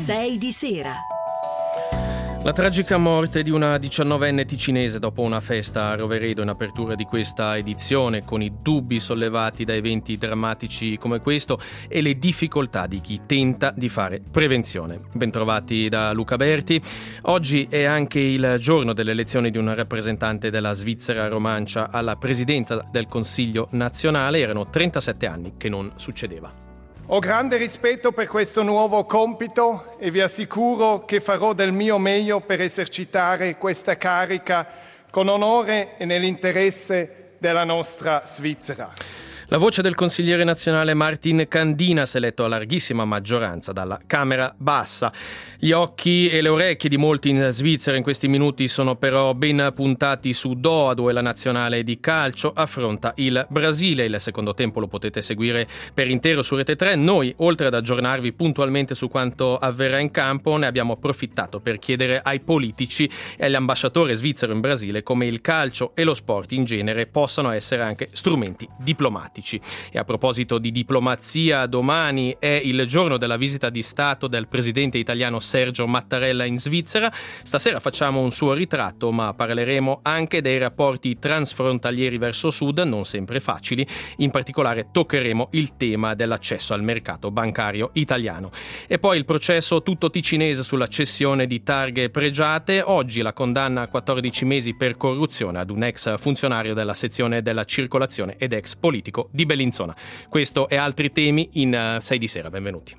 6 di sera. La tragica morte di una 19enne ticinese dopo una festa a Roveredo in apertura di questa edizione, con i dubbi sollevati da eventi drammatici come questo e le difficoltà di chi tenta di fare prevenzione. Bentrovati da Luca Berti. Oggi è anche il giorno dell'elezione di un rappresentante della Svizzera Romancia alla presidenza del Consiglio nazionale. Erano 37 anni che non succedeva. Ho grande rispetto per questo nuovo compito e vi assicuro che farò del mio meglio per esercitare questa carica con onore e nell'interesse della nostra Svizzera. La voce del consigliere nazionale Martin Candinas, eletto a larghissima maggioranza dalla Camera Bassa. Gli occhi e le orecchie di molti in Svizzera in questi minuti sono però ben puntati su Doha, dove la nazionale di calcio affronta il Brasile. Il secondo tempo lo potete seguire per intero su Rete 3. Noi, oltre ad aggiornarvi puntualmente su quanto avverrà in campo, ne abbiamo approfittato per chiedere ai politici e all'ambasciatore svizzero in Brasile come il calcio e lo sport in genere possano essere anche strumenti diplomatici. E a proposito di diplomazia, domani è il giorno della visita di Stato del presidente italiano Sergio Mattarella in Svizzera. Stasera facciamo un suo ritratto, ma parleremo anche dei rapporti transfrontalieri verso sud, non sempre facili. In particolare toccheremo il tema dell'accesso al mercato bancario italiano. E poi il processo tutto ticinese sulla cessione di targhe pregiate. Oggi la condanna a 14 mesi per corruzione ad un ex funzionario della sezione della circolazione ed ex politico di Bellinzona. Questo e altri temi in 6 di sera. Benvenuti.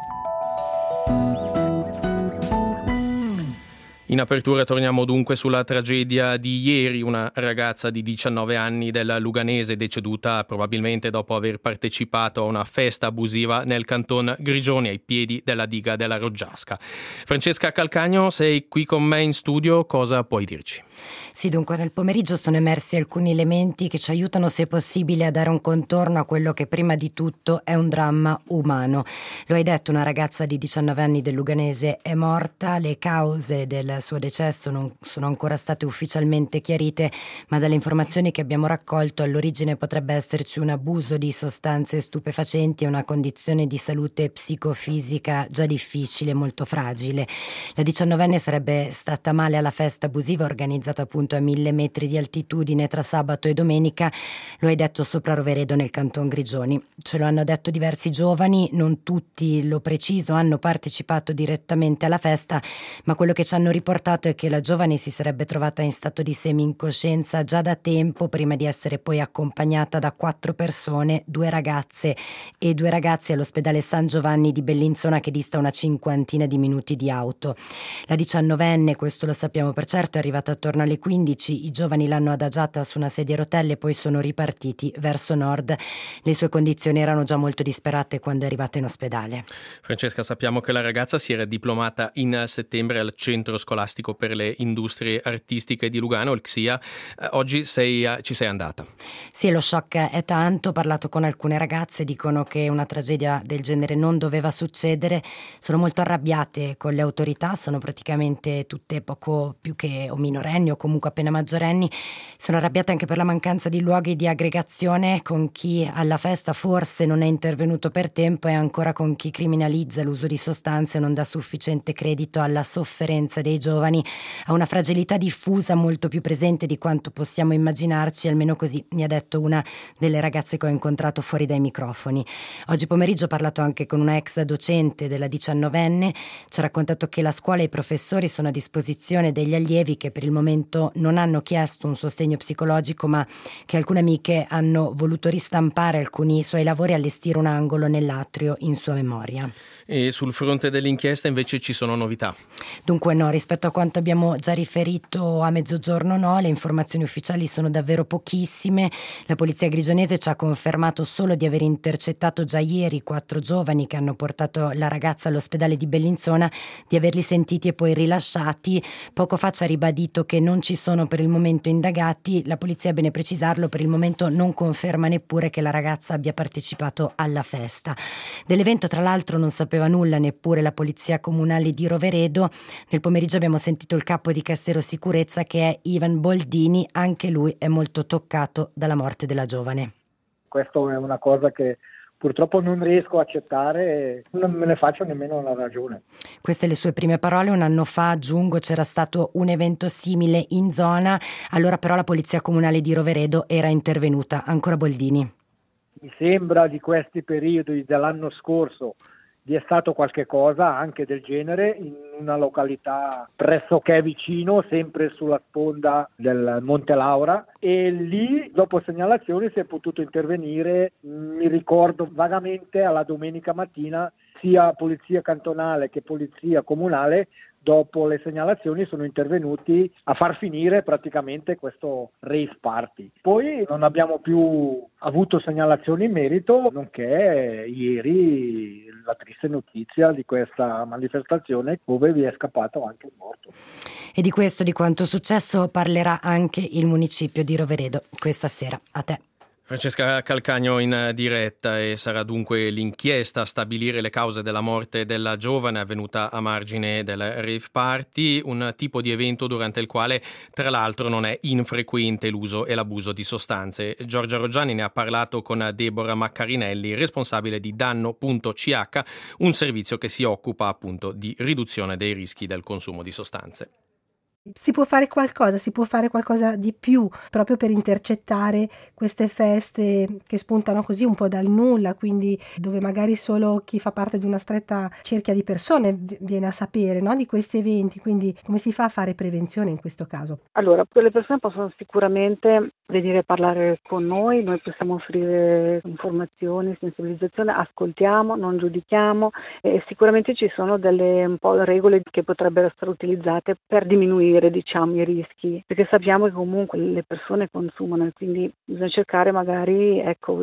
In apertura torniamo dunque sulla tragedia di ieri, una ragazza di 19 anni del Luganese deceduta probabilmente dopo aver partecipato a una festa abusiva nel canton Grigioni ai piedi della diga della Roggiasca. Francesca Calcagno, sei qui con me in studio, cosa puoi dirci? Sì, dunque nel pomeriggio sono emersi alcuni elementi che ci aiutano se possibile a dare un contorno a quello che prima di tutto è un dramma umano. Lo hai detto, una ragazza di 19 anni del Luganese è morta, le cause del suo decesso non sono ancora state ufficialmente chiarite, ma dalle informazioni che abbiamo raccolto all'origine potrebbe esserci un abuso di sostanze stupefacenti e una condizione di salute psicofisica già difficile, molto fragile. La 19enne sarebbe stata male alla festa abusiva organizzata appunto a 1000 metri di altitudine tra sabato e domenica, lo hai detto, sopra Roveredo nel canton Grigioni. Ce lo hanno detto diversi giovani, non tutti, lo preciso, hanno partecipato direttamente alla festa, ma quello che ci hanno riportato è che la giovane si sarebbe trovata in stato di semi-incoscienza già da tempo, prima di essere poi accompagnata da 4 persone, 2 ragazze e 2 ragazzi all'ospedale San Giovanni di Bellinzona, che dista una 50 di minuti di auto. La 19enne, questo lo sappiamo per certo, è arrivata attorno alle 15, i giovani l'hanno adagiata su una sedia a rotelle e poi sono ripartiti verso nord. Le sue condizioni erano già molto disperate quando è arrivata in ospedale. Francesca, sappiamo che la ragazza si era diplomata in settembre al Centro Scolastico per le Industrie Artistiche di Lugano, il XIA. Oggi ci sei andata. Sì, lo shock è tanto. Ho parlato con alcune ragazze, dicono che una tragedia del genere non doveva succedere, sono molto arrabbiate con le autorità, sono praticamente tutte poco più che o minorenni o comunque appena maggiorenni, sono arrabbiate anche per la mancanza di luoghi di aggregazione con chi alla festa forse non è intervenuto per tempo e ancora con chi criminalizza l'uso di sostanze e non dà sufficiente credito alla sofferenza dei giovani, a una fragilità diffusa molto più presente di quanto possiamo immaginarci, almeno così mi ha detto una delle ragazze che ho incontrato fuori dai microfoni. Oggi pomeriggio ho parlato anche con una ex docente della 19enne, ci ha raccontato che la scuola e i professori sono a disposizione degli allievi che per il momento non hanno chiesto un sostegno psicologico, ma che alcune amiche hanno voluto ristampare alcuni suoi lavori e allestire un angolo nell'atrio in sua memoria. E sul fronte dell'inchiesta invece ci sono novità? Dunque no, rispetto a quanto abbiamo già riferito a mezzogiorno no, le informazioni ufficiali sono davvero pochissime. La polizia grigionese ci ha confermato solo di aver intercettato già ieri 4 giovani che hanno portato la ragazza all'ospedale di Bellinzona, di averli sentiti e poi rilasciati. Poco fa ci ha ribadito che non ci sono per il momento indagati. La polizia, è bene precisarlo, per il momento non conferma neppure che la ragazza abbia partecipato alla festa. Dell'evento tra l'altro non sapeva nulla neppure la polizia comunale di Roveredo. Nel pomeriggio abbiamo sentito il capo di Cassero Sicurezza, che è Ivan Boldini, anche lui è molto toccato dalla morte della giovane. Questo è una cosa che purtroppo non riesco a accettare, non me ne faccio nemmeno una ragione. Queste le sue prime parole. Un anno fa, aggiungo, c'era stato un evento simile in zona, allora però la Polizia Comunale di Roveredo era intervenuta. Ancora Boldini. Mi sembra di questi periodi dell'anno scorso vi è stato qualche cosa anche del genere in una località pressoché vicino, sempre sulla sponda del Monte Laura, e lì dopo segnalazioni si è potuto intervenire, mi ricordo vagamente alla domenica mattina, sia polizia cantonale che polizia comunale dopo le segnalazioni sono intervenuti a far finire praticamente questo rave party. Poi non abbiamo più avuto segnalazioni in merito, nonché ieri la triste notizia di questa manifestazione dove vi è scappato anche un morto. E di questo, di quanto successo, parlerà anche il municipio di Roveredo questa sera. A te. Francesca Calcagno in diretta, e sarà dunque l'inchiesta a stabilire le cause della morte della giovane avvenuta a margine del rave party, un tipo di evento durante il quale tra l'altro non è infrequente l'uso e l'abuso di sostanze. Giorgia Roggiani ne ha parlato con Deborah Maccarinelli, responsabile di Danno.ch, un servizio che si occupa appunto di riduzione dei rischi del consumo di sostanze. Si può fare qualcosa di più proprio per intercettare queste feste che spuntano così un po' dal nulla, quindi dove magari solo chi fa parte di una stretta cerchia di persone viene a sapere, no, di questi eventi. Quindi come si fa a fare prevenzione in questo caso? Allora, le persone possono sicuramente venire a parlare con noi possiamo offrire informazioni, sensibilizzazione, ascoltiamo, non giudichiamo, e sicuramente ci sono delle un po' regole che potrebbero essere utilizzate per diminuire i rischi, perché sappiamo che comunque le persone consumano e quindi bisogna cercare magari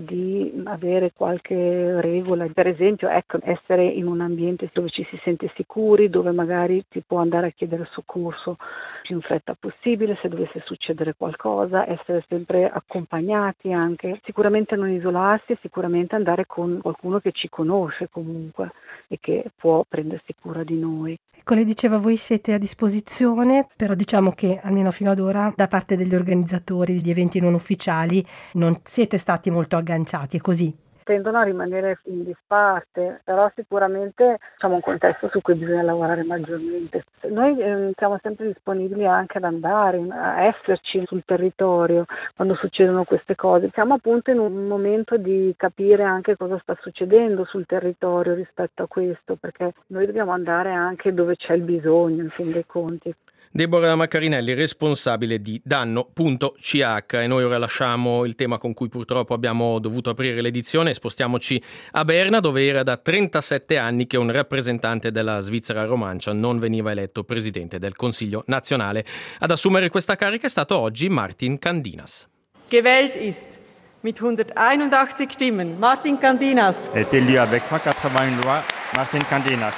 di avere qualche regola, per esempio essere in un ambiente dove ci si sente sicuri, dove magari si può andare a chiedere soccorso più in fretta possibile se dovesse succedere qualcosa, essere sempre accompagnati anche, sicuramente non isolarsi, sicuramente andare con qualcuno che ci conosce comunque e che può prendersi cura di noi. Ecco, le diceva, voi siete a disposizione, però diciamo che almeno fino ad ora da parte degli organizzatori degli eventi non ufficiali non siete stati molto agganciati, è così? Tendono a rimanere in disparte, però sicuramente siamo un contesto su cui bisogna lavorare maggiormente. Noi siamo sempre disponibili anche ad andare, a esserci sul territorio quando succedono queste cose. Siamo appunto in un momento di capire anche cosa sta succedendo sul territorio rispetto a questo, perché noi dobbiamo andare anche dove c'è il bisogno, in fin dei conti. Deborah Maccarinelli, responsabile di Danno.ch, e noi ora lasciamo il tema con cui purtroppo abbiamo dovuto aprire l'edizione e spostiamoci a Berna, dove era da 37 anni che un rappresentante della Svizzera Romancia non veniva eletto presidente del Consiglio nazionale. Ad assumere questa carica è stato oggi Martin Candinas. Gewählt ist mit 181 Stimmen Martin Candinas. Est élu avec 180 voix Martin Candinas.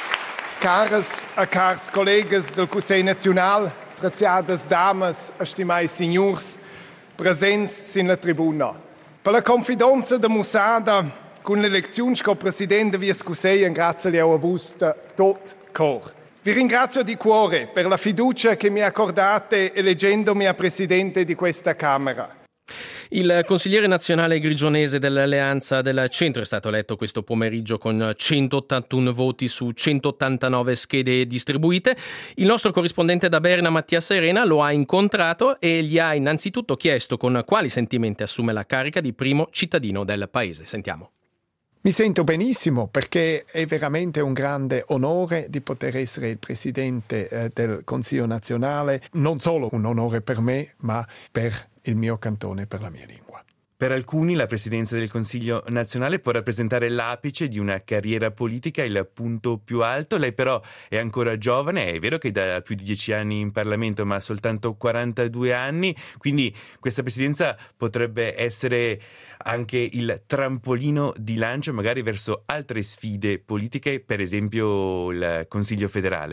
Caras e cars collegas del Cussei Nacional, preziadas damas e stimai signors, presents in la tribuna. Per la confidenza de Musada, con l'elezione come presidente via Cussei, grazie a vos tot cor. Vi ringrazio di cuore per la fiducia che mi accordate eleggendomi a presidente di questa Camera. Il consigliere nazionale grigionese dell'Alleanza del Centro è stato eletto questo pomeriggio con 181 voti su 189 schede distribuite. Il nostro corrispondente da Berna, Mattia Serena, lo ha incontrato e gli ha innanzitutto chiesto con quali sentimenti assume la carica di primo cittadino del paese. Sentiamo. Mi sento benissimo perché è veramente un grande onore di poter essere il presidente del Consiglio nazionale, non solo un onore per me, ma per il mio cantone, per la mia lingua. Per alcuni la presidenza del Consiglio nazionale può rappresentare l'apice di una carriera politica, il punto più alto. Lei però è ancora giovane, è vero che da più di 10 anni in Parlamento, ma soltanto 42 anni, quindi questa presidenza potrebbe essere anche il trampolino di lancio magari verso altre sfide politiche, per esempio il Consiglio federale.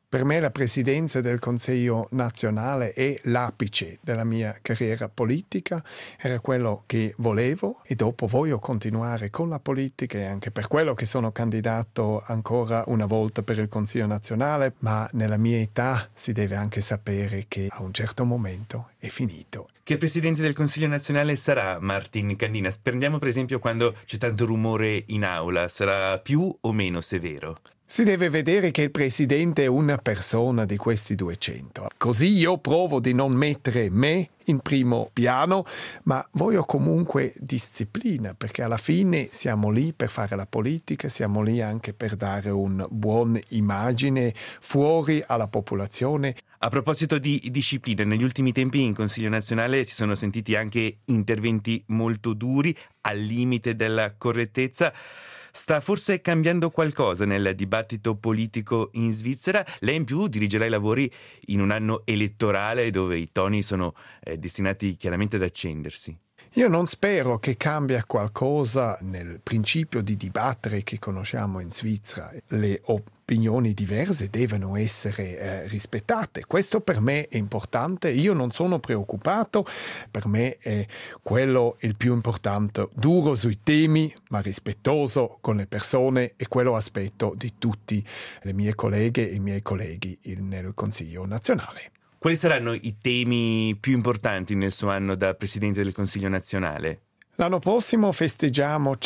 Per me la presidenza del Consiglio nazionale è l'apice della mia carriera politica, era quello che volevo e dopo voglio continuare con la politica e anche per quello che sono candidato ancora una volta per il Consiglio nazionale, ma nella mia età si deve anche sapere che a un certo momento è finito. Che presidente del Consiglio nazionale sarà Martin Candinas? Prendiamo per esempio quando c'è tanto rumore in aula, sarà più o meno severo? Si deve vedere che il presidente è una persona di questi 200. Così io provo di non mettere me in primo piano, ma voglio comunque disciplina, perché alla fine siamo lì per fare la politica, siamo lì anche per dare un buon immagine fuori alla popolazione. A proposito di disciplina, negli ultimi tempi in Consiglio nazionale si sono sentiti anche interventi molto duri, al limite della correttezza. Sta forse cambiando qualcosa nel dibattito politico in Svizzera? Lei in più dirigerà i lavori in un anno elettorale dove i toni sono destinati chiaramente ad accendersi. Io non spero che cambia qualcosa nel principio di dibattere che conosciamo in Svizzera. Le opinioni diverse devono essere rispettate. Questo per me è importante. Io non sono preoccupato. Per me è quello il più importante. Duro sui temi, ma rispettoso con le persone, e quello aspetto di tutti le mie colleghe e i miei colleghi nel Consiglio nazionale. Quali saranno i temi più importanti nel suo anno da Presidente del Consiglio nazionale? L'anno prossimo festeggiamo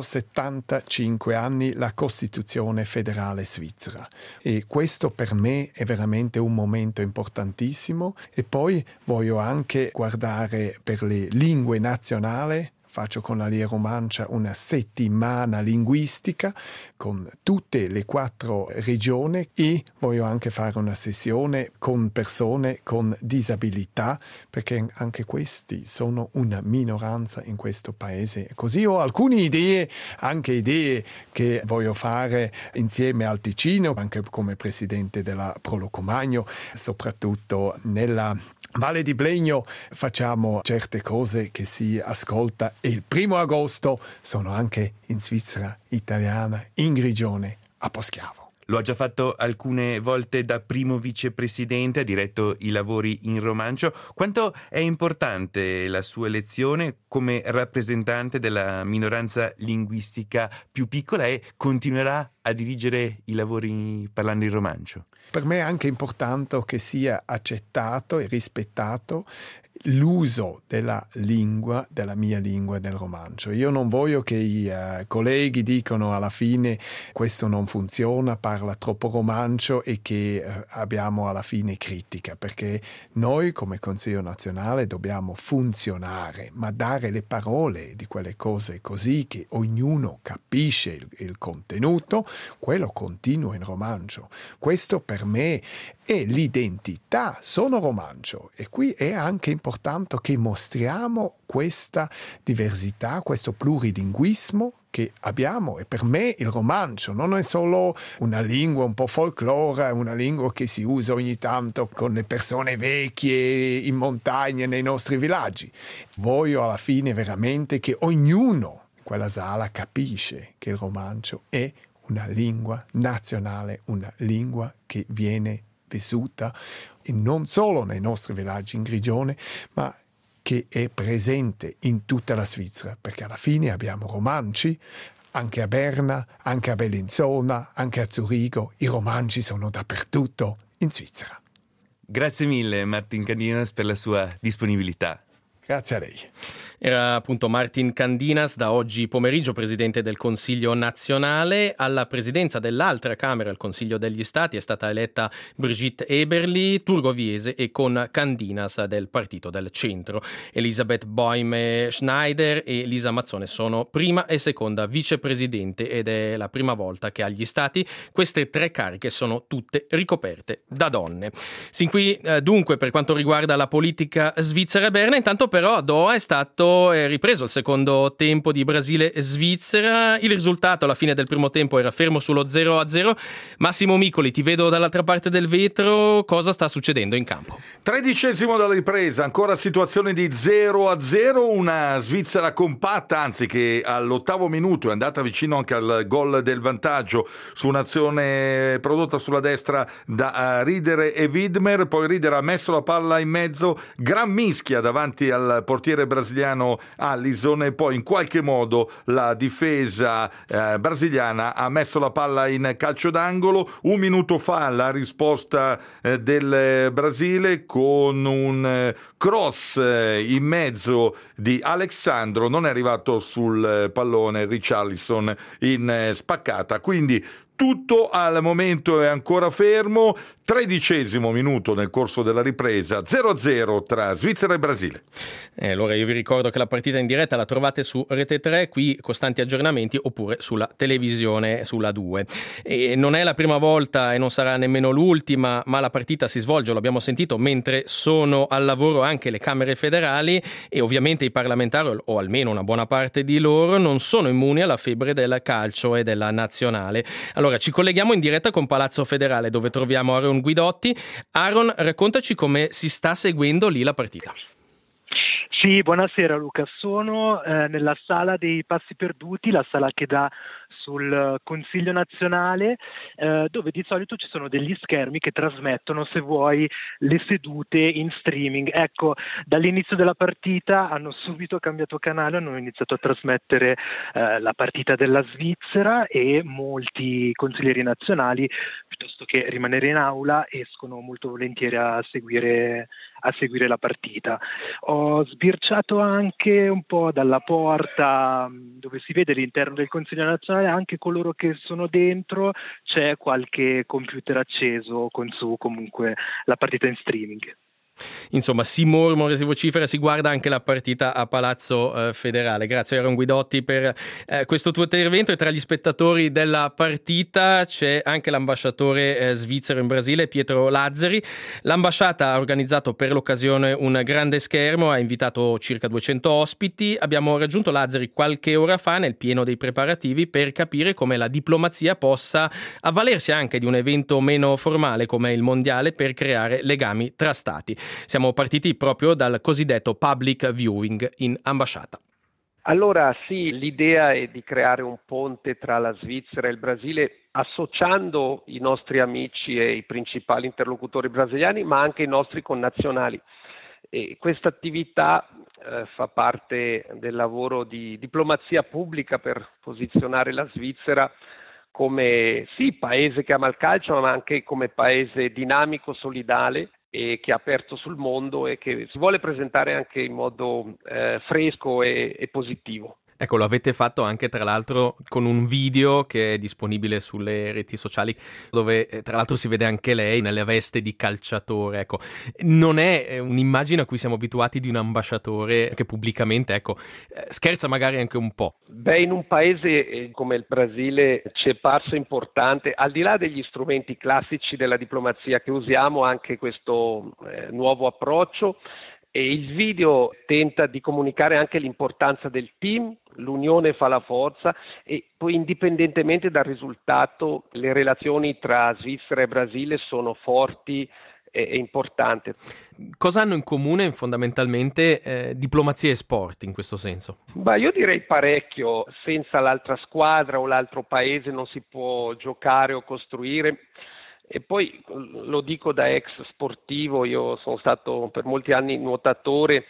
175 anni la Costituzione federale svizzera e questo per me è veramente un momento importantissimo. E poi voglio anche guardare per le lingue nazionali. Faccio con la Lia Romancia una settimana linguistica con tutte le 4 regioni e voglio anche fare una sessione con persone con disabilità, perché anche questi sono una minoranza in questo paese. Così ho alcune idee, anche idee che voglio fare insieme al Ticino, anche come presidente della Prolocomagno, soprattutto nella Valle di Blegno facciamo certe cose che si ascolta e il 1° agosto sono anche in Svizzera italiana, in Grigione, a Poschiavo. Lo ha già fatto alcune volte da primo vicepresidente, ha diretto i lavori in Romancio. Quanto è importante la sua elezione come rappresentante della minoranza linguistica più piccola e continuerà a dirigere i lavori parlando in romancio? Per me è anche importante che sia accettato e rispettato l'uso della lingua, della mia lingua, del romancio. Io non voglio che i colleghi dicano alla fine questo non funziona, parla troppo romancio e che abbiamo alla fine critica, perché noi come Consiglio nazionale dobbiamo funzionare, ma dare le parole di quelle cose così che ognuno capisce il contenuto, quello continua in romancio. Questo per me è l'identità, sono romancio e qui è anche importante che mostriamo questa diversità, questo plurilinguismo che abbiamo. E per me il romancio non è solo una lingua un po' folklore, una lingua che si usa ogni tanto con le persone vecchie in montagna nei nostri villaggi. Voglio alla fine veramente che ognuno in quella sala capisce che il romancio è una lingua nazionale, una lingua che viene vissuta e non solo nei nostri villaggi in Grigione, ma che è presente in tutta la Svizzera, perché alla fine abbiamo romanci anche a Berna, anche a Bellinzona, anche a Zurigo. I romanci sono dappertutto in Svizzera. Grazie mille Martin Candinas per la sua disponibilità. Grazie a lei. Era appunto Martin Candinas, da oggi pomeriggio presidente del Consiglio nazionale. Alla presidenza dell'altra Camera, il Consiglio degli Stati, è stata eletta Brigitte Eberli, turgoviese e con Candinas del Partito del Centro. Elisabeth Boime-Schneider e Lisa Mazzone sono prima e seconda vicepresidente ed è la prima volta che agli Stati queste 3 cariche sono tutte ricoperte da donne. Sin qui dunque per quanto riguarda la politica svizzera e Berna. Intanto però a Doha è stato subito ripreso il secondo tempo di Brasile-Svizzera. Il risultato alla fine del primo tempo era fermo sullo 0-0. Massimo Micoli, ti vedo dall'altra parte del vetro, cosa sta succedendo in campo? 13° della ripresa, ancora situazione di 0-0, una Svizzera compatta, anzi che all'8° minuto è andata vicino anche al gol del vantaggio su un'azione prodotta sulla destra da Rieder e Widmer. Poi Rieder ha messo la palla in mezzo, gran mischia davanti al portiere brasiliano Alisson, e poi in qualche modo la difesa brasiliana ha messo la palla in calcio d'angolo. Un minuto fa la risposta del Brasile con un cross in mezzo di Alexandro, non è arrivato sul pallone Richarlison in spaccata, quindi tutto al momento è ancora fermo. 13° minuto nel corso della ripresa, 0-0 tra Svizzera e Brasile. Allora io vi ricordo che la partita in diretta la trovate su Rete 3, qui costanti aggiornamenti, oppure sulla televisione, sulla 2. E non è la prima volta e non sarà nemmeno l'ultima, ma la partita si svolge, lo abbiamo sentito, mentre sono al lavoro anche le Camere federali, e ovviamente i parlamentari, o almeno una buona parte di loro, non sono immuni alla febbre del calcio e della nazionale. Allora ci colleghiamo in diretta con Palazzo Federale, dove troviamo Aaron Guidotti. Aaron, raccontaci come si sta seguendo lì la partita. Sì, buonasera Luca, sono nella sala dei passi perduti, la sala che dà sul Consiglio nazionale, dove di solito ci sono degli schermi che trasmettono, se vuoi, le sedute in streaming. Ecco, dall'inizio della partita hanno subito cambiato canale, hanno iniziato a trasmettere la partita della Svizzera, e molti consiglieri nazionali, piuttosto che rimanere in aula, escono molto volentieri a seguire la partita. Ho sbirciato anche un po' dalla porta dove si vede l'interno del Consiglio nazionale, anche coloro che sono dentro, c'è qualche computer acceso con su comunque la partita in streaming. Insomma, si mormora, si vocifera, si guarda anche la partita a Palazzo Federale. Grazie Aaron Guidotti per questo tuo intervento. E tra gli spettatori della partita c'è anche l'ambasciatore svizzero in Brasile, Pietro Lazzari. L'ambasciata ha organizzato per l'occasione un grande schermo, ha invitato circa 200 ospiti. Abbiamo raggiunto Lazzari qualche ora fa nel pieno dei preparativi per capire come la diplomazia possa avvalersi anche di un evento meno formale come il mondiale per creare legami tra stati. Siamo partiti proprio dal cosiddetto public viewing in ambasciata. Allora sì, l'idea è di creare un ponte tra la Svizzera e il Brasile, associando i nostri amici e i principali interlocutori brasiliani, ma anche i nostri connazionali. E questa attività fa parte del lavoro di diplomazia pubblica per posizionare la Svizzera come sì, paese che ama il calcio, ma anche come paese dinamico, solidale, e che è aperto sul mondo e che si vuole presentare anche in modo fresco e positivo. Ecco, lo avete fatto anche tra l'altro con un video che è disponibile sulle reti sociali, dove tra l'altro si vede anche lei nelle veste di calciatore. Ecco, non è un'immagine a cui siamo abituati di un ambasciatore che pubblicamente, ecco, scherza magari anche un po'. Beh, in un paese come il Brasile ci è parso importante, al di là degli strumenti classici della diplomazia che usiamo, anche questo nuovo approccio. E il video tenta di comunicare anche l'importanza del team, l'unione fa la forza, e poi indipendentemente dal risultato le relazioni tra Svizzera e Brasile sono forti e importanti. Cosa hanno in comune fondamentalmente diplomazia e sport in questo senso? Io direi parecchio. Senza l'altra squadra o l'altro paese non si può giocare o costruire. E poi lo dico da ex sportivo, io sono stato per molti anni nuotatore,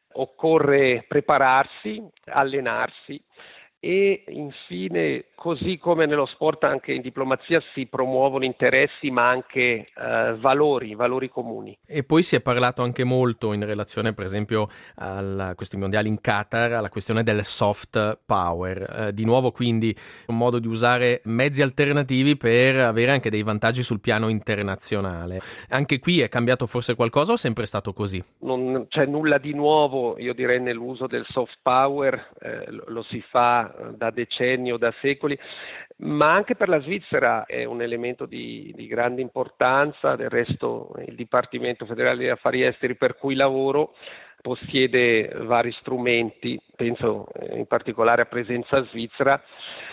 occorre prepararsi, allenarsi e infine, così come nello sport, anche in diplomazia si promuovono interessi ma anche valori comuni. E poi si è parlato anche molto in relazione per esempio a questi mondiali in Qatar, alla questione del soft power, di nuovo quindi un modo di usare mezzi alternativi per avere anche dei vantaggi sul piano internazionale. Anche qui è cambiato forse qualcosa o è sempre stato così? Non c'è nulla di nuovo, io direi, nell'uso del soft power, lo si fa da decenni o da secoli, ma anche per la Svizzera è un elemento di grande importanza. Del resto il Dipartimento Federale degli Affari Esteri, per cui lavoro, possiede vari strumenti, penso in particolare a presenza svizzera.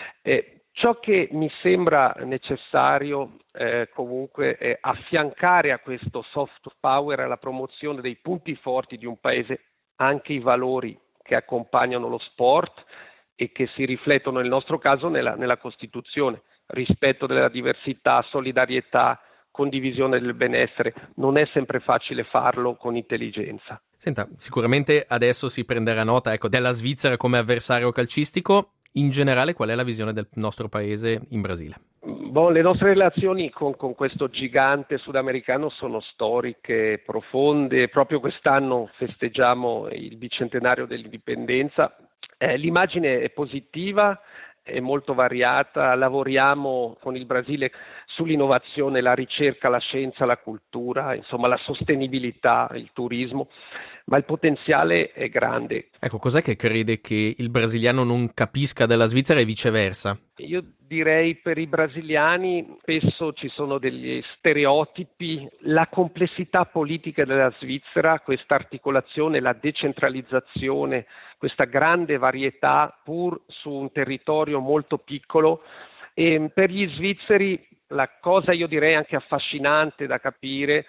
Ciò che mi sembra necessario comunque è affiancare a questo soft power, alla promozione dei punti forti di un paese, anche i valori che accompagnano lo sport e che si riflettono nel nostro caso nella Costituzione: rispetto della diversità, solidarietà, condivisione del benessere. Non è sempre facile farlo con intelligenza. Senta, sicuramente adesso si prenderà nota, della Svizzera come avversario calcistico. In generale, qual è la visione del nostro paese in Brasile? Le nostre relazioni con questo gigante sudamericano sono storiche, profonde. Proprio quest'anno festeggiamo il bicentenario dell'indipendenza. L'immagine è positiva, è molto variata. Lavoriamo con il Brasile sull'innovazione, la ricerca, la scienza, la cultura, insomma la sostenibilità, il turismo, ma il potenziale è grande. Cos'è che crede che il brasiliano non capisca della Svizzera e viceversa? Io direi per i brasiliani spesso ci sono degli stereotipi, la complessità politica della Svizzera, questa articolazione, la decentralizzazione, questa grande varietà pur su un territorio molto piccolo. E per gli svizzeri la cosa, io direi anche affascinante da capire,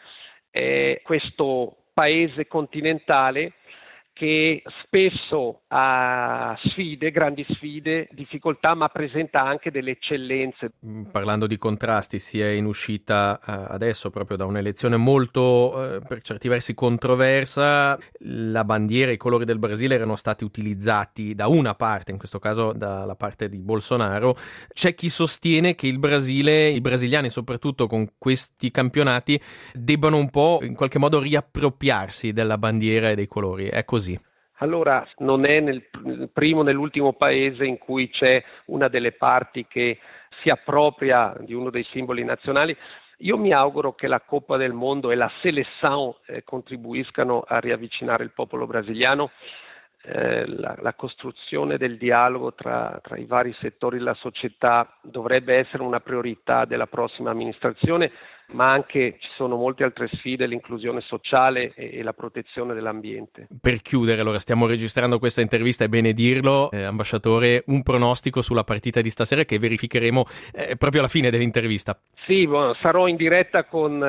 è questo paese continentale che spesso ha sfide, grandi sfide, difficoltà, ma presenta anche delle eccellenze. Parlando di contrasti, si è in uscita adesso proprio da un'elezione molto, per certi versi, controversa. La bandiera e i colori del Brasile erano stati utilizzati da una parte, in questo caso dalla parte di Bolsonaro. C'è chi sostiene che il Brasile, i brasiliani soprattutto con questi campionati, debbano un po' in qualche modo riappropriarsi della bandiera e dei colori. È così? Allora, non è nel primo né l'ultimo paese in cui c'è una delle parti che si appropria di uno dei simboli nazionali. Io mi auguro che la Coppa del Mondo e la Seleção contribuiscano a riavvicinare il popolo brasiliano. La costruzione del dialogo tra i vari settori della società dovrebbe essere una priorità della prossima amministrazione, ma anche ci sono molte altre sfide, l'inclusione sociale e la protezione dell'ambiente. Per chiudere, allora, stiamo registrando questa intervista, è bene dirlo, ambasciatore, un pronostico sulla partita di stasera che verificheremo proprio alla fine dell'intervista. Sì, sarò in diretta con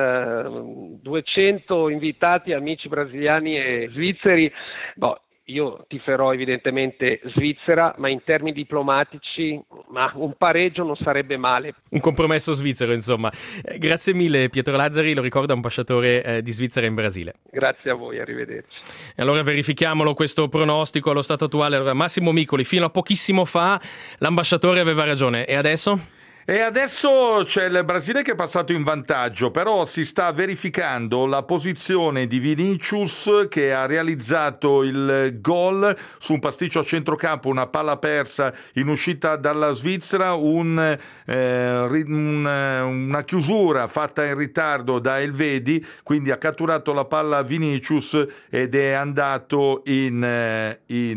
200 invitati, amici brasiliani e svizzeri. Io tiferò evidentemente Svizzera, ma in termini diplomatici un pareggio non sarebbe male. Un compromesso svizzero, insomma. Grazie mille Pietro Lazzari, lo ricordo, ambasciatore di Svizzera in Brasile. Grazie a voi, arrivederci. E allora verifichiamolo questo pronostico allo stato attuale. Allora, Massimo Micoli, fino a pochissimo fa l'ambasciatore aveva ragione, e adesso? E adesso c'è il Brasile che è passato in vantaggio, però si sta verificando la posizione di Vinícius, che ha realizzato il gol su un pasticcio a centrocampo, una palla persa in uscita dalla Svizzera, una chiusura fatta in ritardo da Elvedi, quindi ha catturato la palla Vinícius ed è andato in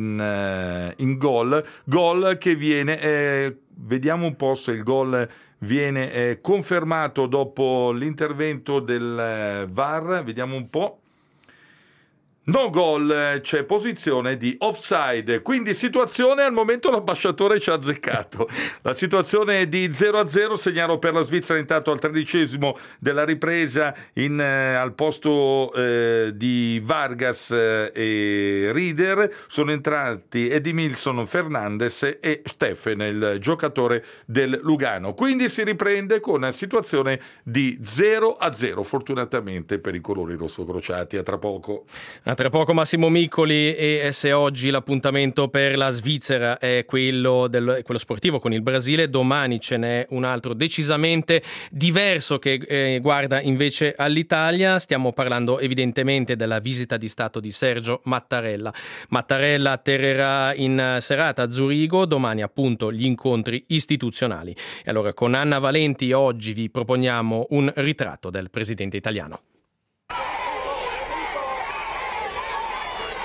gol che viene... Vediamo un po' se il gol viene confermato dopo l'intervento del VAR. Vediamo un po'. No gol, c'è posizione di offside, quindi situazione, al momento l'ambasciatore ci ha azzeccato. La situazione è di 0-0, segnalo per la Svizzera intanto al 13° della ripresa al posto di Vargas e Rieder sono entrati Edimilson, Fernandes e Steffen, il giocatore del Lugano. Quindi si riprende con una situazione di 0-0, fortunatamente per i colori rossocrociati. A tra poco. Tra poco Massimo Micoli, e se oggi l'appuntamento per la Svizzera è quello sportivo con il Brasile, domani ce n'è un altro decisamente diverso che guarda invece all'Italia. Stiamo parlando evidentemente della visita di Stato di Sergio Mattarella. Mattarella atterrerà in serata a Zurigo, domani appunto gli incontri istituzionali. E allora con Anna Valenti oggi vi proponiamo un ritratto del presidente italiano.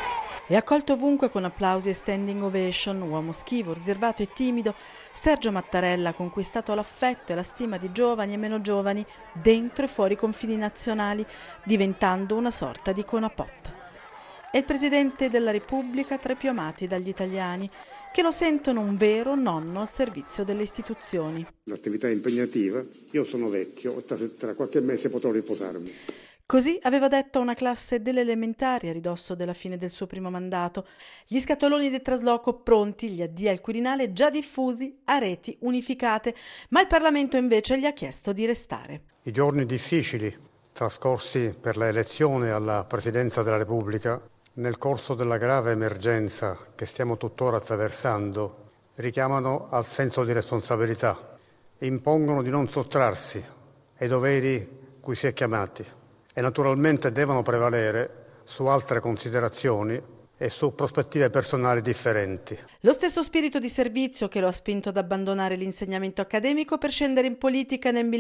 E accolto ovunque con applausi e standing ovation, uomo schivo, riservato e timido, Sergio Mattarella ha conquistato l'affetto e la stima di giovani e meno giovani dentro e fuori i confini nazionali, diventando una sorta di icona pop. È il Presidente della Repubblica tra i più amati dagli italiani, che lo sentono un vero nonno al servizio delle istituzioni. L'attività è impegnativa, io sono vecchio, tra qualche mese potrò riposarmi. Così aveva detto a una classe delle elementari a ridosso della fine del suo primo mandato. Gli scatoloni del trasloco pronti, gli addii al Quirinale già diffusi a reti unificate, ma il Parlamento invece gli ha chiesto di restare. I giorni difficili trascorsi per la elezione alla Presidenza della Repubblica, nel corso della grave emergenza che stiamo tuttora attraversando, richiamano al senso di responsabilità e impongono di non sottrarsi ai doveri cui si è chiamati. E naturalmente devono prevalere su altre considerazioni e su prospettive personali differenti. Lo stesso spirito di servizio che lo ha spinto ad abbandonare l'insegnamento accademico per scendere in politica nel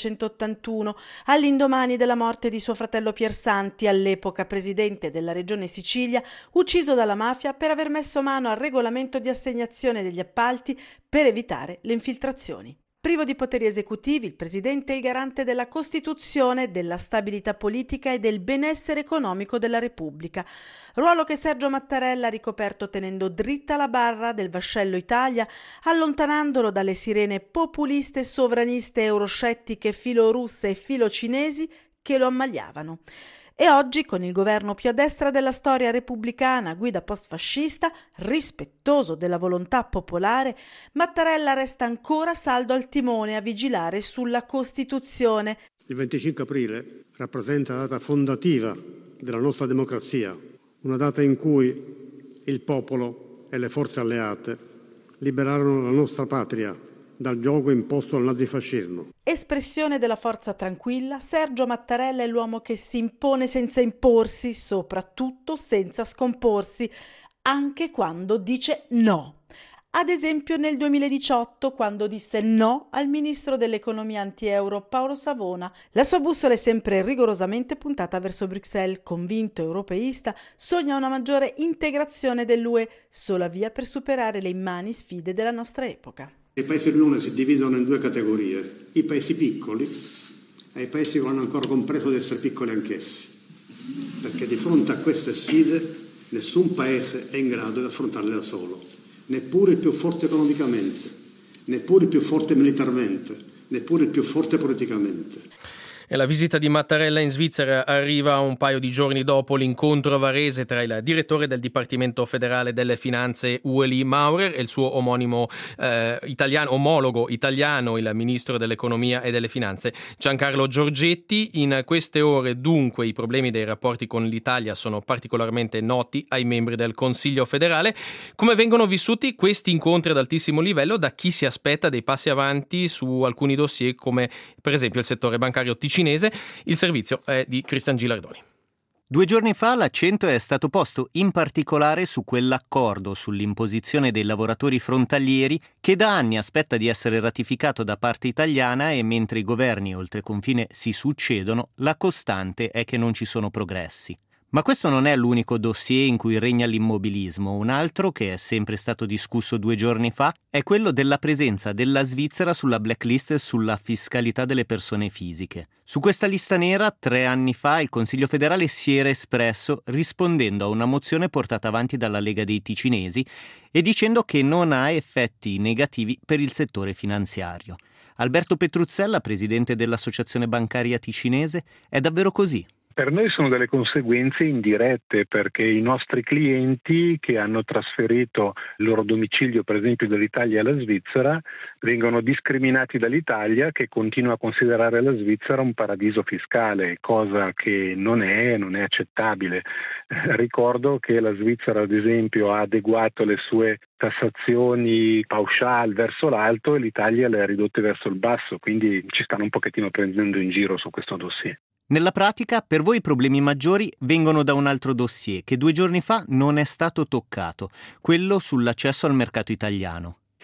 1981, all'indomani della morte di suo fratello Piersanti, all'epoca presidente della regione Sicilia, ucciso dalla mafia per aver messo mano al regolamento di assegnazione degli appalti per evitare le infiltrazioni. Privo di poteri esecutivi, il Presidente è il garante della Costituzione, della stabilità politica e del benessere economico della Repubblica, ruolo che Sergio Mattarella ha ricoperto tenendo dritta la barra del vascello Italia, allontanandolo dalle sirene populiste, sovraniste, euroscettiche, filorusse e filocinesi che lo ammaliavano. E oggi, con il governo più a destra della storia repubblicana, a guida post-fascista, rispettoso della volontà popolare, Mattarella resta ancora saldo al timone a vigilare sulla Costituzione. Il 25 aprile rappresenta la data fondativa della nostra democrazia, una data in cui il popolo e le forze alleate liberarono la nostra patria dal giogo imposto al nazifascismo. Espressione della forza tranquilla, Sergio Mattarella è l'uomo che si impone senza imporsi, soprattutto senza scomporsi, anche quando dice no. Ad esempio nel 2018, quando disse no al ministro dell'economia anti-euro Paolo Savona. La sua bussola è sempre rigorosamente puntata verso Bruxelles, convinto europeista, sogna una maggiore integrazione dell'UE, sola via per superare le immani sfide della nostra epoca. I paesi dell'Unione si dividono in due categorie, i paesi piccoli e i paesi che non hanno ancora compreso di essere piccoli anch'essi, perché di fronte a queste sfide nessun paese è in grado di affrontarle da solo, neppure il più forte economicamente, neppure il più forte militarmente, neppure il più forte politicamente. E la visita di Mattarella in Svizzera arriva un paio di giorni dopo l'incontro a Varese tra il direttore del Dipartimento Federale delle Finanze Ueli Maurer e il suo omologo italiano, il Ministro dell'Economia e delle Finanze Giancarlo Giorgetti. In queste ore dunque i problemi dei rapporti con l'Italia sono particolarmente noti ai membri del Consiglio federale. Come vengono vissuti questi incontri ad altissimo livello da chi si aspetta dei passi avanti su alcuni dossier come per esempio il settore bancario ticinese? Il servizio è di Cristian Gilardoni. 2 giorni fa l'accento è stato posto in particolare su quell'accordo sull'imposizione dei lavoratori frontalieri che da anni aspetta di essere ratificato da parte italiana e mentre i governi oltre confine si succedono, la costante è che non ci sono progressi. Ma questo non è l'unico dossier in cui regna l'immobilismo. Un altro, che è sempre stato discusso 2 giorni fa, è quello della presenza della Svizzera sulla blacklist sulla fiscalità delle persone fisiche. Su questa lista nera, 3 anni fa, il Consiglio federale si era espresso rispondendo a una mozione portata avanti dalla Lega dei Ticinesi e dicendo che non ha effetti negativi per il settore finanziario. Alberto Petruzzella, presidente dell'Associazione Bancaria Ticinese, è davvero così? Per noi sono delle conseguenze indirette perché i nostri clienti che hanno trasferito il loro domicilio per esempio dall'Italia alla Svizzera vengono discriminati dall'Italia che continua a considerare la Svizzera un paradiso fiscale, cosa che non è accettabile. Ricordo che la Svizzera ad esempio ha adeguato le sue tassazioni pauschal verso l'alto e l'Italia le ha ridotte verso il basso, quindi ci stanno un pochettino prendendo in giro su questo dossier. Nella pratica, per voi i problemi maggiori vengono da un altro dossier che 2 giorni fa non è stato toccato, quello sull'accesso al mercato italiano.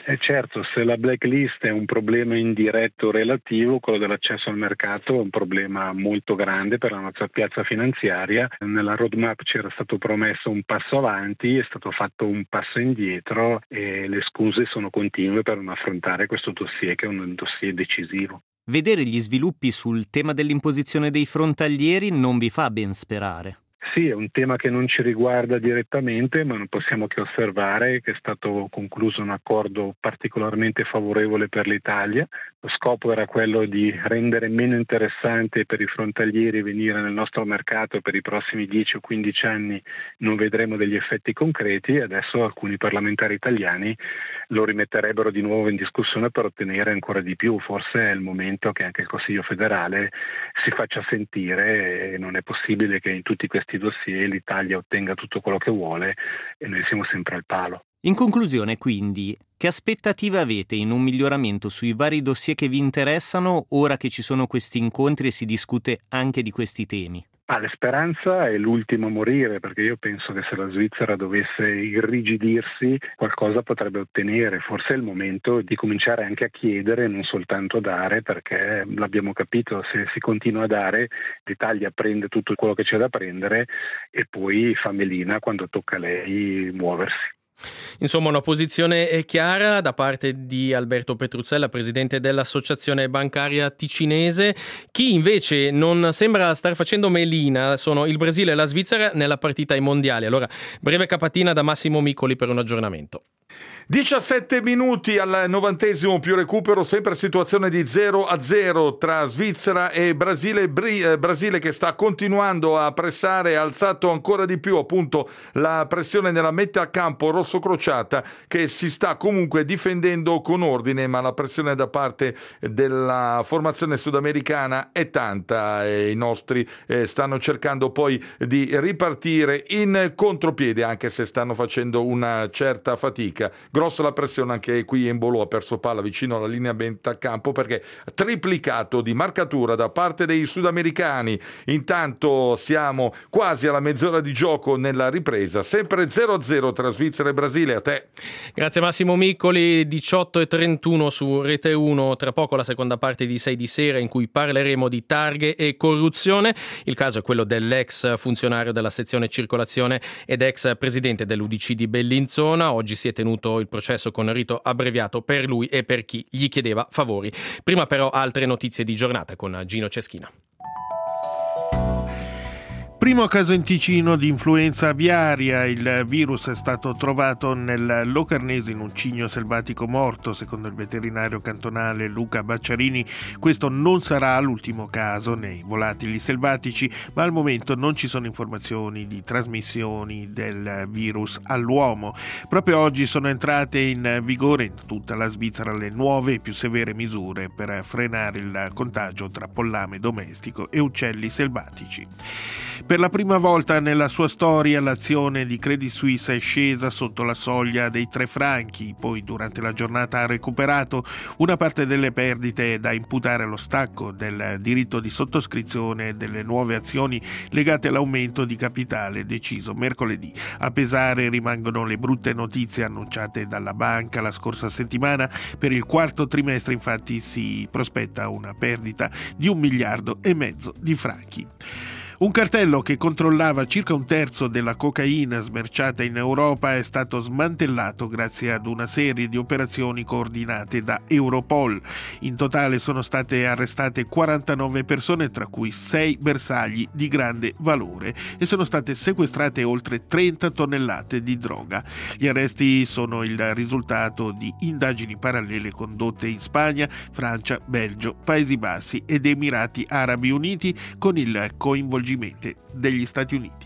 Certo, se la blacklist è un problema indiretto relativo, quello dell'accesso al mercato è un problema molto grande per la nostra piazza finanziaria. Nella roadmap c'era stato promesso un passo avanti, è stato fatto un passo indietro e le scuse sono continue per non affrontare questo dossier, che è un dossier decisivo. Vedere gli sviluppi sul tema dell'imposizione dei frontalieri non vi fa ben sperare. Sì, è un tema che non ci riguarda direttamente, ma non possiamo che osservare che è stato concluso un accordo particolarmente favorevole per l'Italia. Lo scopo era quello di rendere meno interessante per i frontalieri venire nel nostro mercato e per i prossimi 10 o 15 anni non vedremo degli effetti concreti e adesso alcuni parlamentari italiani lo rimetterebbero di nuovo in discussione per ottenere ancora di più. Forse è il momento che anche il Consiglio federale si faccia sentire e non è possibile che in tutti questi dossier l'Italia ottenga tutto quello che vuole e noi siamo sempre al palo. In conclusione, quindi, che aspettative avete in un miglioramento sui vari dossier che vi interessano ora che ci sono questi incontri e si discute anche di questi temi? La speranza è l'ultima a morire, perché io penso che se la Svizzera dovesse irrigidirsi qualcosa potrebbe ottenere. Forse è il momento di cominciare anche a chiedere, non soltanto a dare, perché l'abbiamo capito, se si continua a dare l'Italia prende tutto quello che c'è da prendere e poi fa melina quando tocca a lei muoversi. Insomma, una posizione chiara da parte di Alberto Petruzzella, presidente dell'Associazione Bancaria Ticinese. Chi invece non sembra star facendo melina sono il Brasile e la Svizzera nella partita ai mondiali. Allora, breve capatina da Massimo Micoli per un aggiornamento. 17 minuti al 90° più recupero, sempre situazione di 0-0 tra Svizzera e Brasile. Brasile che sta continuando a pressare, ha alzato ancora di più appunto la pressione nella metà campo rossocrociata, che si sta comunque difendendo con ordine, ma la pressione da parte della formazione sudamericana è tanta e i nostri stanno cercando poi di ripartire in contropiede, anche se stanno facendo una certa fatica. Grossa la pressione anche qui. Embolo ha perso palla vicino alla linea metà campo perché triplicato di marcatura da parte dei sudamericani. Intanto siamo quasi alla mezz'ora di gioco nella ripresa, sempre 0-0 tra Svizzera e Brasile. A te. Grazie Massimo Micoli. 18:31 su Rete 1, tra poco la seconda parte di 6 di sera in cui parleremo di targhe e corruzione. Il caso è quello dell'ex funzionario della sezione circolazione ed ex presidente dell'UDC di Bellinzona. Oggi si è tenuto il processo con rito abbreviato per lui e per chi gli chiedeva favori. Prima però altre notizie di giornata con Gino Ceschina. Primo caso in Ticino di influenza aviaria. Il virus è stato trovato nel Locarnese in un cigno selvatico morto. Secondo il veterinario cantonale Luca Bacciarini, questo non sarà l'ultimo caso nei volatili selvatici, ma al momento non ci sono informazioni di trasmissioni del virus all'uomo. Proprio oggi sono entrate in vigore in tutta la Svizzera le nuove e più severe misure per frenare il contagio tra pollame domestico e uccelli selvatici. Per la prima volta nella sua storia l'azione di Credit Suisse è scesa sotto la soglia dei 3 franchi, poi durante la giornata ha recuperato una parte delle perdite da imputare allo stacco del diritto di sottoscrizione delle nuove azioni legate all'aumento di capitale deciso mercoledì. A pesare rimangono le brutte notizie annunciate dalla banca la scorsa settimana. Per il quarto trimestre infatti si prospetta una perdita di 1,5 miliardi di franchi. Un cartello che controllava circa un terzo della cocaina smerciata in Europa è stato smantellato grazie ad una serie di operazioni coordinate da Europol. In totale sono state arrestate 49 persone, tra cui 6 bersagli di grande valore, e sono state sequestrate oltre 30 tonnellate di droga. Gli arresti sono il risultato di indagini parallele condotte in Spagna, Francia, Belgio, Paesi Bassi ed Emirati Arabi Uniti con il coinvolgimento degli Stati Uniti.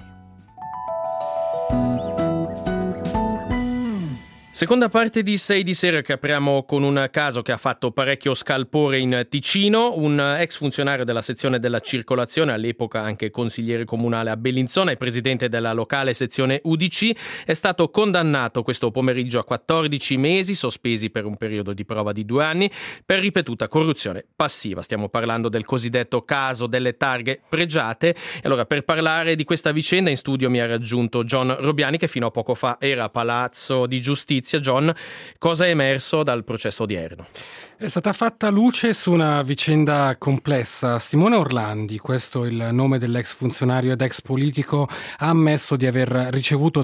Seconda parte di 6 di sera che apriamo con un caso che ha fatto parecchio scalpore in Ticino. Un ex funzionario della sezione della circolazione, all'epoca anche consigliere comunale a Bellinzona e presidente della locale sezione UDC, è stato condannato questo pomeriggio a 14 mesi, sospesi per un periodo di prova di 2 anni, per ripetuta corruzione passiva. Stiamo parlando del cosiddetto caso delle targhe pregiate. E allora, per parlare di questa vicenda in studio mi ha raggiunto John Robiani, che fino a poco fa era a Palazzo di Giustizia giustizia. John, cosa è emerso dal processo odierno? È stata fatta luce su una vicenda complessa. Simone Orlandi, questo è il nome dell'ex funzionario ed ex politico, ha ammesso di aver ricevuto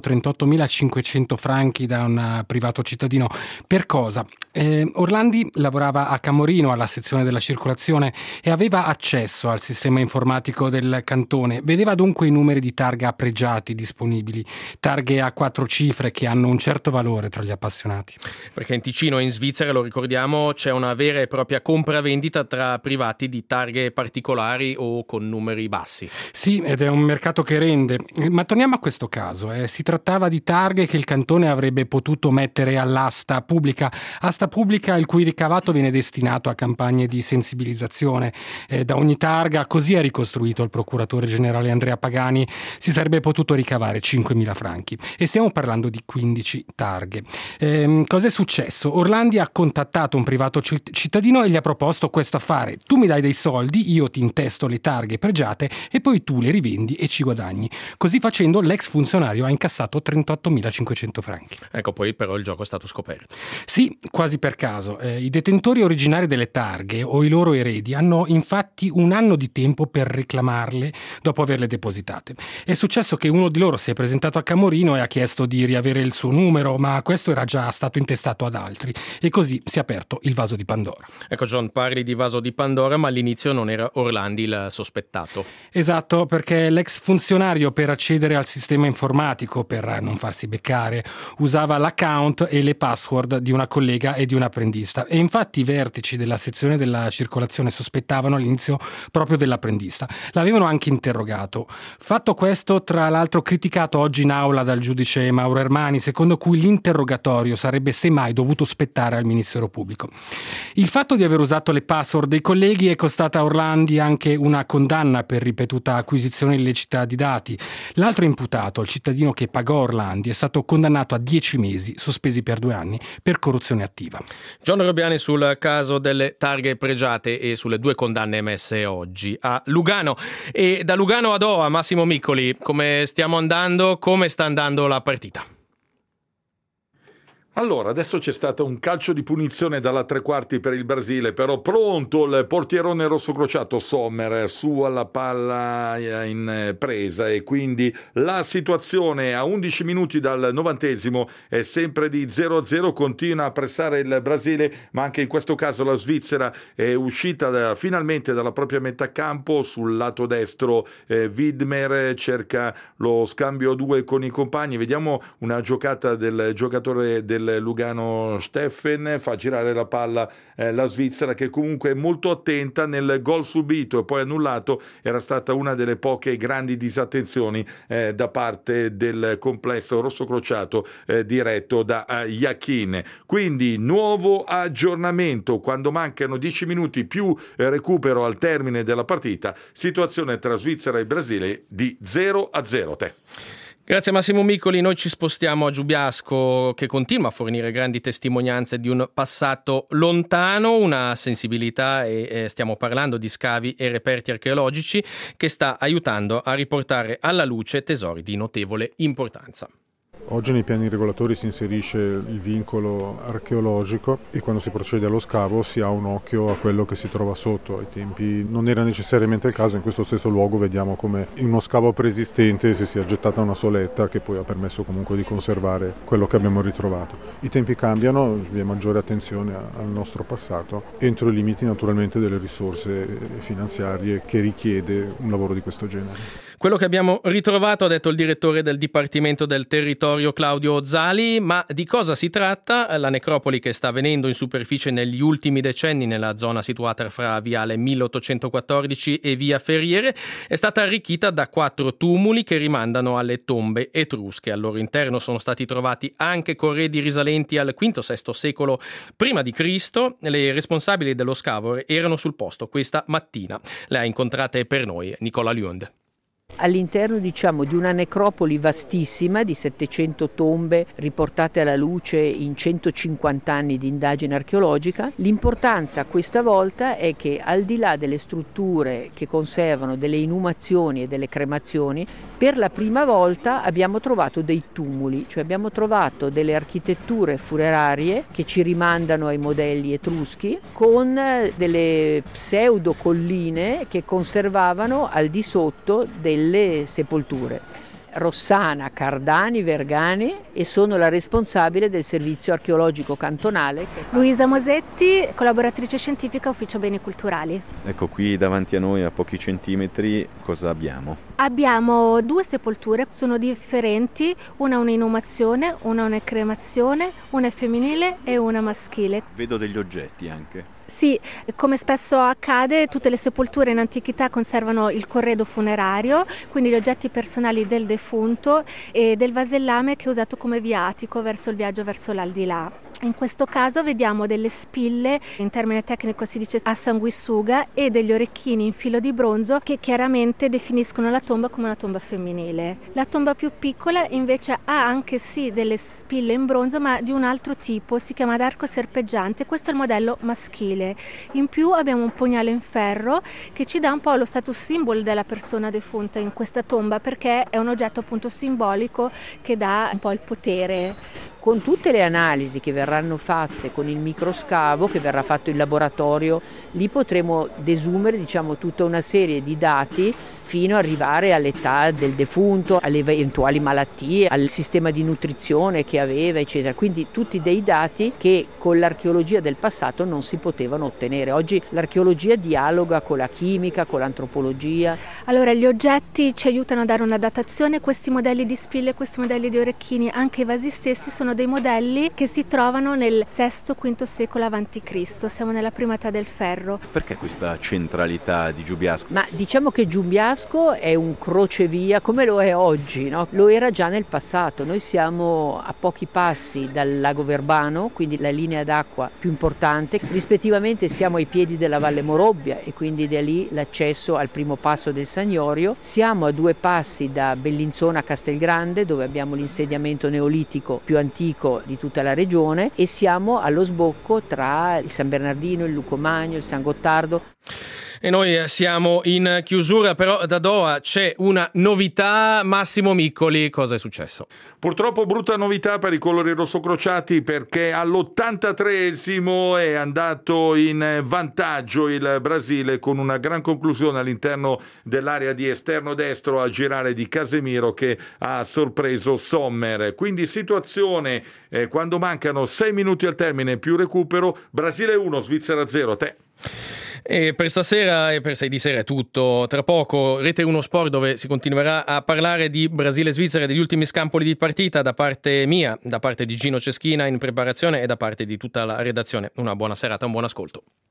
38.500 franchi da un privato cittadino. Per cosa? Orlandi lavorava a Camorino, alla sezione della circolazione, e aveva accesso al sistema informatico del cantone. Vedeva dunque i numeri di targa pregiati disponibili, targhe a 4 cifre che hanno un certo valore tra gli appassionati. Perché in Ticino e in Svizzera, lo ricordiamo, c'è una vera e propria compravendita tra privati di targhe particolari o con numeri bassi. Sì, ed è un mercato che rende. Ma torniamo a questo caso. Si trattava di targhe che il cantone avrebbe potuto mettere all'asta pubblica, il cui ricavato viene destinato a campagne di sensibilizzazione. Da ogni targa, così ha ricostruito il procuratore generale Andrea Pagani, si sarebbe potuto ricavare 5.000 franchi. E stiamo parlando di 15 targhe. Cos'è successo? Orlandi ha contattato un privato cittadino e gli ha proposto questo affare: tu mi dai dei soldi, io ti intesto le targhe pregiate e poi tu le rivendi e ci guadagni. Così facendo l'ex funzionario ha incassato 38.500 franchi. Ecco, poi però il gioco è stato scoperto. Sì, quasi per caso. I detentori originari delle targhe o i loro eredi hanno infatti un anno di tempo per reclamarle dopo averle depositate. È successo che uno di loro si è presentato a Camorino e ha chiesto di riavere il suo numero, ma questo era già stato intestato ad altri e così si è aperto il vaso di Pandora. Ecco John, parli di vaso di Pandora, ma all'inizio non era Orlandi il sospettato. Esatto, perché l'ex funzionario, per accedere al sistema informatico, per non farsi beccare, usava l'account e le password di una collega e di un apprendista. E infatti i vertici della sezione della circolazione sospettavano all'inizio proprio dell'apprendista. L'avevano anche interrogato. Fatto questo, tra l'altro criticato oggi in aula dal giudice Mauro Ermani, secondo cui l'interrogatorio sarebbe semmai dovuto spettare al Ministero Pubblico. Il fatto di aver usato le password dei colleghi è costata a Orlandi anche una condanna per ripetuta acquisizione illecita di dati. L'altro imputato, il cittadino che pagò Orlandi, è stato condannato a 10 mesi, sospesi per 2 anni, per corruzione attiva. John Robbiani sul caso delle targhe pregiate e sulle 2 condanne emesse oggi a Lugano. E da Lugano ad Oa, Massimo Miccoli, come stiamo andando? Come sta andando la partita? Allora, adesso c'è stato un calcio di punizione dalla 3/4 per il Brasile, però pronto il portierone rossocrociato Sommer su alla palla in presa, e quindi la situazione a 11 minuti dal 90° è sempre di 0-0, continua a pressare il Brasile, ma anche in questo caso la Svizzera è uscita finalmente dalla propria metà campo. Sul lato destro Widmer cerca lo scambio a 2 con i compagni, vediamo una giocata del giocatore del Lugano Steffen, fa girare la palla la Svizzera, che comunque è molto attenta. Nel gol subito e poi annullato era stata una delle poche grandi disattenzioni da parte del complesso rossocrociato diretto da Yakin. Quindi nuovo aggiornamento quando mancano 10 minuti più recupero al termine della partita, situazione tra Svizzera e Brasile di 0-0. Te. Grazie Massimo Miccoli, noi ci spostiamo a Giubiasco, che continua a fornire grandi testimonianze di un passato lontano, una sensibilità, e stiamo parlando di scavi e reperti archeologici, che sta aiutando a riportare alla luce tesori di notevole importanza. Oggi nei piani regolatori si inserisce il vincolo archeologico e quando si procede allo scavo si ha un occhio a quello che si trova sotto. Ai tempi non era necessariamente il caso, in questo stesso luogo vediamo come in uno scavo preesistente si sia gettata una soletta che poi ha permesso comunque di conservare quello che abbiamo ritrovato. I tempi cambiano, vi è maggiore attenzione al nostro passato, entro i limiti naturalmente delle risorse finanziarie che richiede un lavoro di questo genere. Quello che abbiamo ritrovato, ha detto il direttore del Dipartimento del Territorio Claudio Zali, ma di cosa si tratta? La necropoli che sta avvenendo in superficie negli ultimi decenni nella zona situata fra Viale 1814 e Via Ferriere è stata arricchita da 4 tumuli che rimandano alle tombe etrusche. Al loro interno sono stati trovati anche corredi risalenti al V-VI secolo prima di Cristo. Le responsabili dello scavo erano sul posto questa mattina. Le ha incontrate per noi Nicola Liond. all'interno di una necropoli vastissima di 700 tombe riportate alla luce in 150 anni di indagine archeologica. L'importanza questa volta è che al di là delle strutture che conservano delle inumazioni e delle cremazioni, per la prima volta abbiamo trovato dei tumuli, cioè abbiamo trovato delle architetture funerarie che ci rimandano ai modelli etruschi, con delle pseudo colline che conservavano al di sotto delle sepolture. Rossana, Cardani, Vergani, e sono la responsabile del servizio archeologico cantonale. Luisa Mosetti, collaboratrice scientifica, Ufficio Beni Culturali. Ecco, qui davanti a noi, a pochi centimetri, cosa abbiamo? Abbiamo 2 sepolture, sono differenti, una è un'inumazione, una è una cremazione, una è femminile e una maschile. Vedo degli oggetti anche. Sì, come spesso accade, tutte le sepolture in antichità conservano il corredo funerario, quindi gli oggetti personali del defunto e del vasellame che è usato come viatico verso il viaggio verso l'aldilà. In questo caso vediamo delle spille, in termine tecnico si dice a sanguisuga, e degli orecchini in filo di bronzo che chiaramente definiscono la tomba come una tomba femminile. La tomba più piccola invece ha anche sì delle spille in bronzo, ma di un altro tipo, si chiama d'arco serpeggiante, questo è il modello maschile. In più abbiamo un pugnale in ferro che ci dà un po' lo status symbol della persona defunta in questa tomba, perché è un oggetto appunto simbolico che dà un po' il potere. Con tutte le analisi che verranno fatte con il microscavo che verrà fatto in laboratorio, lì potremo desumere tutta una serie di dati fino ad arrivare all'età del defunto, alle eventuali malattie, al sistema di nutrizione che aveva, eccetera. Quindi tutti dei dati che con l'archeologia del passato non si potevano ottenere. Oggi l'archeologia dialoga con la chimica, con l'antropologia. Allora, gli oggetti ci aiutano a dare una datazione, questi modelli di spille, questi modelli di orecchini, anche i vasi stessi sono dei modelli che si trovano nel VI-V secolo a.C., siamo nella prima età del ferro. Perché questa centralità di Giubiasco? Ma diciamo che Giubiasco è un crocevia come lo è oggi, no? Lo era già nel passato. Noi siamo a pochi passi dal lago Verbano, quindi la linea d'acqua più importante, rispettivamente siamo ai piedi della Valle Morobbia e quindi da lì l'accesso al primo passo del Sagnorio. Siamo a 2 passi da Bellinzona a Castelgrande, dove abbiamo l'insediamento neolitico più antico di tutta la regione, e siamo allo sbocco tra il San Bernardino, il Lucomagno, il San Gottardo. E noi siamo in chiusura, però da Doha c'è una novità. Massimo Miccoli, cosa è successo? Purtroppo brutta novità per i colori rossocrociati, perché all'83esimo è andato in vantaggio il Brasile con una gran conclusione all'interno dell'area di esterno destro a girare di Casemiro, che ha sorpreso Sommer. Quindi situazione quando mancano 6 minuti al termine più recupero, Brasile 1, Svizzera 0. A te. E per stasera e per 6 di sera è tutto. Tra poco Rete 1 Sport, dove si continuerà a parlare di Brasile-Svizzera e degli ultimi scampoli di partita, da parte mia, da parte di Gino Ceschina in preparazione e da parte di tutta la redazione. Una buona serata, un buon ascolto.